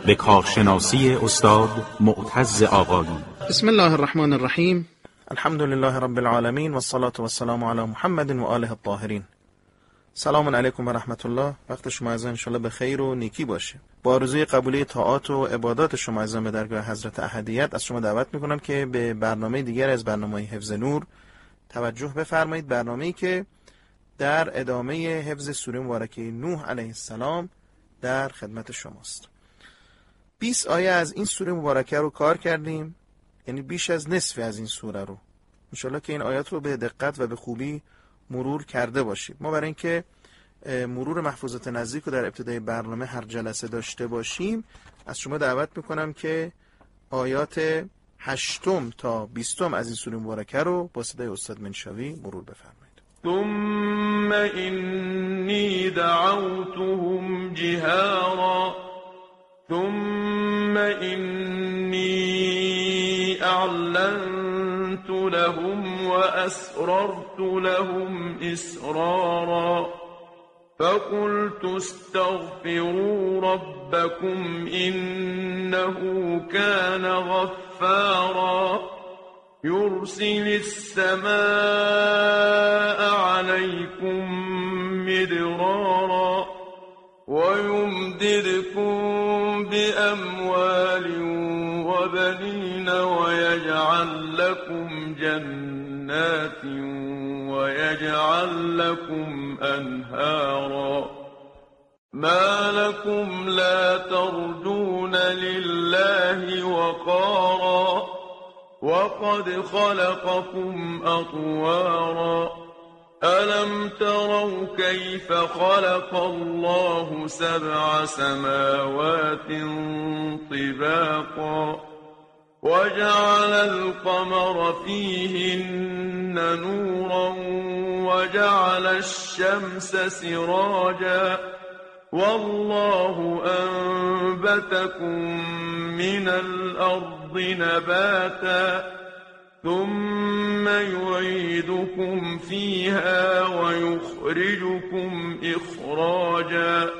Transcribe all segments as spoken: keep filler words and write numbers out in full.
به کارشناسی استاد معتز آقایی. بسم الله الرحمن الرحیم. الحمد لله رب العالمین و الصلاة و السلام علی محمد و آله الطاهرین. سلام علیکم و رحمت الله. وقت شما عزیزان انشالله به خیر و نیکی باشه. با آرزوی قبولی طاعات و عبادات شما عزیزان به درگاه حضرت احدیت از شما دعوت میکنم که به برنامه دیگر از برنامه حفظ نور توجه بفرمایید. برنامه‌ای که در ادامه حفظ سوره مبارکه نوح علیه السلام در خدمت شماست. بیست آیه از این سوره مبارکه رو کار کردیم، یعنی بیش از نصف از این سوره رو. انشالله که این آیات رو به دقت و به خوبی مرور کرده باشید. ما برای اینکه مرور محفوظات نزدیک رو در ابتدای برنامه هر جلسه داشته باشیم، از شما دعوت میکنم که آیات هشتم تا بیستم از این سوره مبارکه رو با صدای استاد منشاوی مرور بفرمایید. ثم إني دعوتهم جهارا ثم إني أعلنت لهم وأسررت لهم إسرارا فقلت استغفروا ربكم إنه كان غفارا يرسل السماء عليكم مدرارا ويمددكم بأموال وبنين ويجعل لكم جنات ويجعل لكم أنهارا ما لكم لا ترجون لله وقارا وقد خلقكم أطوارا ألم تروا كيف خلق الله سبع سماوات طباقا وجعل القمر فيهن نورا وجعل الشمس سراجا والله أنبتكم من الأرض نباتا ثم يعيدكم فيها ويخرجكم إخراجا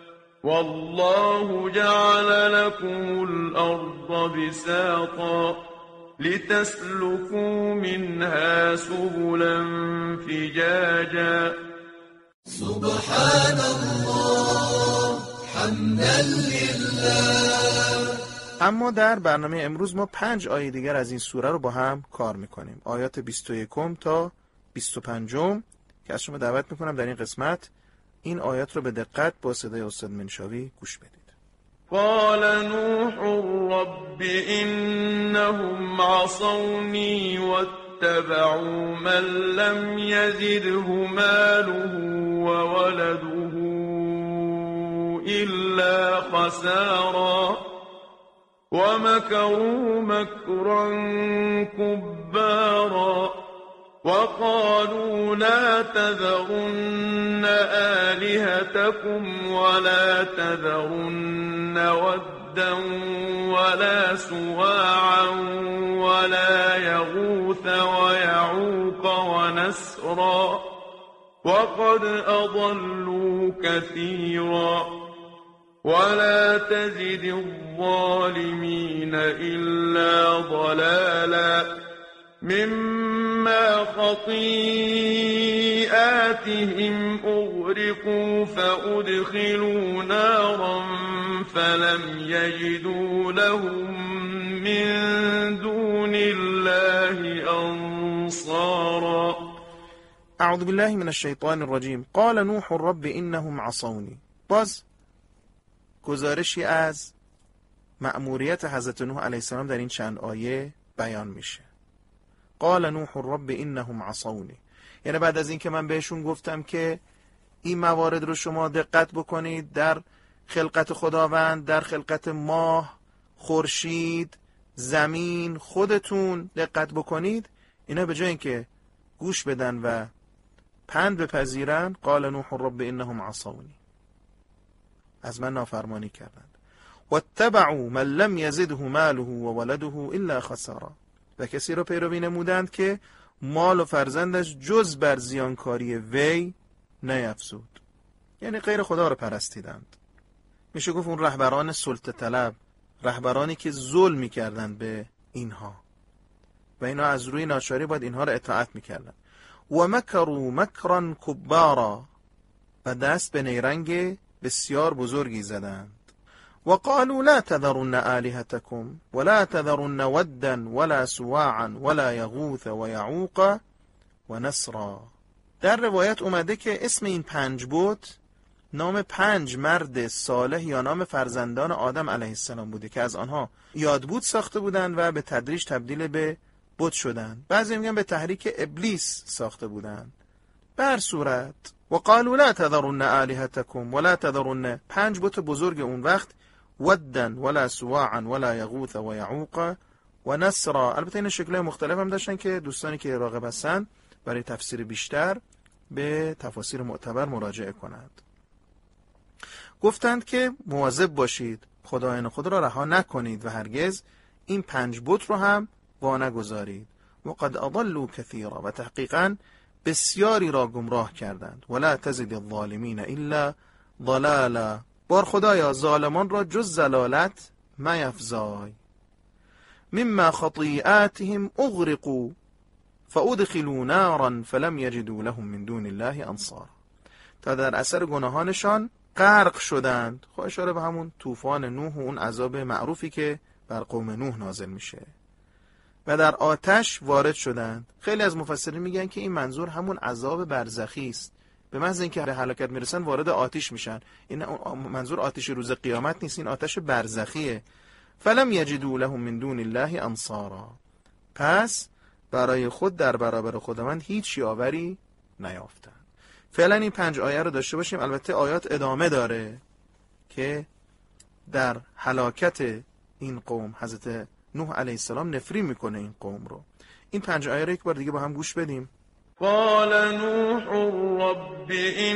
والله جعل لكم الأرض بساطا لتسلكوا منها سبلا فجاجا سبحان الله حمدا لله. اما در برنامه امروز ما پنج آیه دیگر از این سوره رو با هم کار میکنیم. آیات بیست و یک تا بیست و پنج که از شما دعوت میکنم در این قسمت این آیات رو به دقت با صدای استاد منشاوی گوش بدید. قال نوح رب إنهم عصوني واتبعوا من لم يزده ماله وولده إلا خسارا ومكروا مكرا كبارا وقالوا لا تذرن آلهتكم ولا تذرن ودا ولا سواعا ولا يغوث ويعوق ونسرا وقد أضلوا كثيرا ولا تزد الظالمين إلا ضلالا مما خطيئاتهم أغرقوا فأدخلوا نارا فلم يجدوا لهم من دون الله أنصارا. اعوذ بالله من الشیطان الرجیم. قال نوح رب إنهم عصوني. باز گزارشی از مأموریت حضرت نوح علیه السلام در این چند آیه بیان میشه. قال نوح رب إنهم عصوني، یعنی بعد از این که من بهشون گفتم که این موارد رو شما دقت بکنید، در خلقت خداوند، در خلقت ماه، خورشید، زمین، خودتون دقت بکنید، اینا به جای اینکه گوش بدن و پند بپذیرن، قال نوح رب إنهم عصوني، از من نافرمانی کردند. واتبعوا من لم يزده ماله و ولده الا خسارا، و کسی را پیروی نمودند که مال و فرزندش جز بر زیانکاری وی نیفزود، یعنی غیر خدا را پرستیدند. میشه گفت اون رهبران سلطه طلب رهبرانی که ظلم میکردند به اینها و اینا از روی ناچاری باید اینها را اطاعت میکردند. و مکروا مکرا کبارا، و دست به نیرنگ بسیار بزرگی زدند. و قالوا لا تذرن آلهتكم ولا تذرن ودا ولا سواعا ولا یغوث و یعوق و نسرا. در روایت اومده که اسم این پنج بت نام پنج مرد صالح یا نام فرزندان آدم علیه السلام بوده که از آنها یادبود ساخته بودند و به تدریج تبدیل به بت شدند. بعضی میگن به تحریک ابلیس ساخته بودند. به هر صورت و قالوا لا تذرن آلهتكم ولا تذرن، پنج بت بزرگ اون وقت، ودا ولا سواعا ولا یغوث و یعوق و نسرا. البته این شکل‌های مختلف هم داشتن که دوستانی که راغب هستند برای تفسیر بیشتر به تفاسیر معتبر مراجعه کنند. گفتند که مواظب باشید، خدایان خود را رها نکنید و هرگز این پنج بت رو هم وا نگذارید. و قد اضلوا کثیرا، و تحقیقاً بسیاری را گمراه کردند. ولا تزد الظالمین الا ضلالا، بار خدایا ظالمان را جز ضلالت میفزای. مما خطیئاتهم اغرقوا فادخلوا نارا فلم یجدوا لهم من دون الله انصارا، تا در اثر گناهانشان غرق شدند. خب اشاره به همون طوفان نوح و اون عذاب معروفی که بر قوم نوح نازل میشه. و در آتش وارد شدند. خیلی از مفسرین میگن که این منظور همون عذاب برزخی است. به محض اینکه به هلاکت میرسن وارد آتش میشن. این منظور آتش روز قیامت نیست، این آتش برزخیه. فلم یجدوا لهم من دون الله انصارا، پس برای خود در برابر خداوند هیچ یاوری نیافتند. فعلا این پنج آیه رو داشته باشیم. البته آیات ادامه داره که در هلاکت این قوم حضرت نوح علیه السلام نفرین میکنه این قوم رو. این پنج آیه رو یک بار دیگه با هم گوش بدیم. قال نوح رب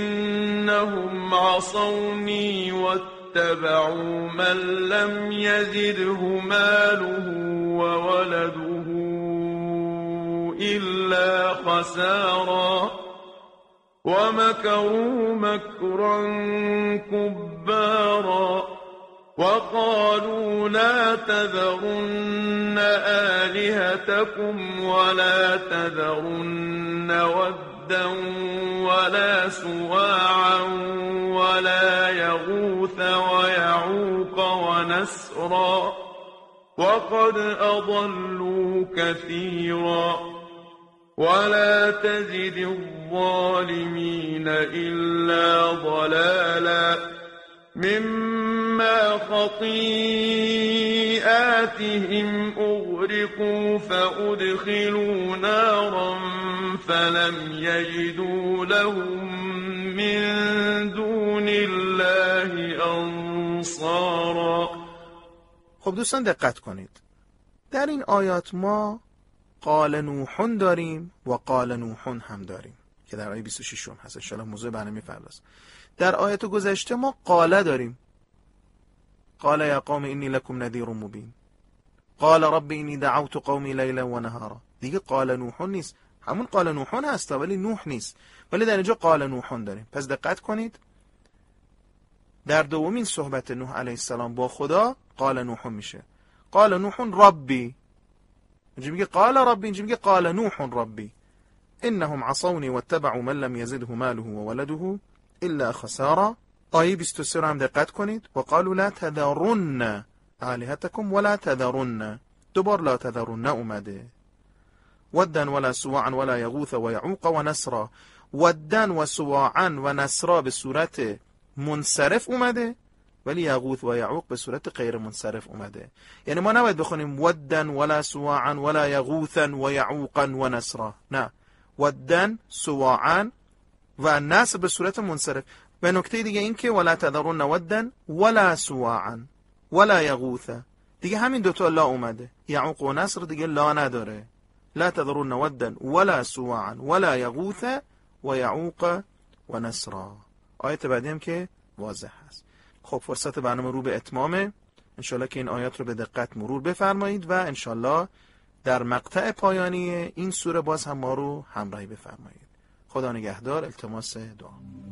انهم عصوني واتبعوا من لم يزده ماله وولده إلا خسارا ومكروا مكرا كبارا وقالوا لا تذرن آلهتكم ولا تذرن ودا ولا سواعا ولا يغوث ويعوق ونسرا وقد أضلوا كثيرا ولا تزد الظالمين إلا ضلالا مما خطيئاتهم أغرقوا فأدخلوا نارا فلم يجدوا لهم من دون الله أنصارا. خب دوستان دقت کنید، در این آیات ما قال نوح داریم و قال نوح هم داریم که در آیه بیست و شش هست. ان شاء الله موضوع برنامه می‌پردازیم. در آیات گذشته ما قال داریم، قال یا قوم انی لکم نذیر مبین، قال رب انی دعوت قومی لیلا و نهارا. دیگه قال نوح نیست، همون قال نوح هست ولی نوح نیست، ولی در اینجا قال نوح داریم. پس دقت کنید، در دومین صحبت نوح علیه السلام با خدا قال نوح میشه. قال نوح ربی، اینجا میگه قال ربی، اینجا میگه قال نوح ربی انهم عصوني واتبعوا من لم يزده ماله وولده الا خسارا. آیه بیست و سه رو هم دقت کنید. و قالوا لا تذرن آلهتكم ولا تذرن، دوبار لا تذرن اومده. ودا ولا سواعا ولا یغوث و یعوق و نسرا. ودا و سواعا و نسرا به صورت منصرف اومده، ولی یغوث و یعوق به صورت غیر منصرف اومده. یعنی ما نباید بخونیم ودا ولا سواعا ولا یغوثا و یعوقا و نسرا، نه، ودا سواعا و نصر به صورت منصرف. و نکته دیگه این که ولا تذرون ودا ولا سواعا ولا یغوث، دیگه همین دوتا لا اومده. یعوق و نصر دیگه لا نداره. لا تذرون ودا ولا سواعا ولا یغوث و یعوق و نسرا. آیت بعدی هم که واضح هست. خب فرصت برنامه رو به اتمامه. انشالله که این آیات رو به دقت مرور بفرمایید و انشالله در مقطع پایانی این سوره باز هم ما رو همراهی بفرمایید. خدا نگهدار. التماس دعا.